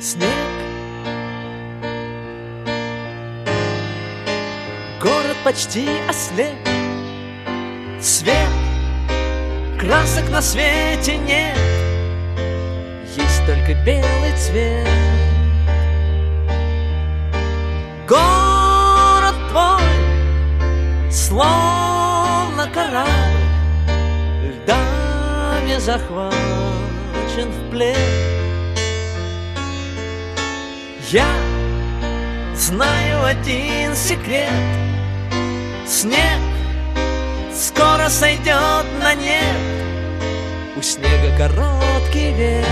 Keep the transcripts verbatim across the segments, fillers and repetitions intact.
снег. Город почти ослеп, свет, красок на свете нет, есть только белый цвет. Город твой, словно корабль, льдами захвачен в плен. Я знаю один секрет: снег скоро сойдет на нет, у снега короткий век.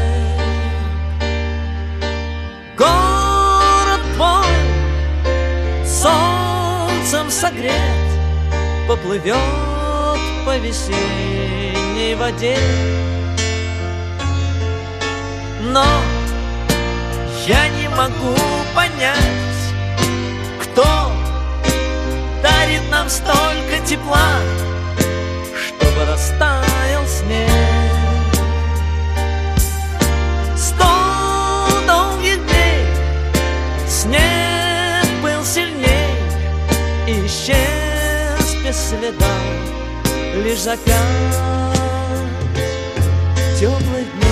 Город твой, солнцем согрет, поплывет по весенней воде. Но я не могу понять, кто дарит нам столько тепла, чтобы растаял снег. Сто долгих дней снег был сильней и исчез без следа, лишь за пять теплых дней.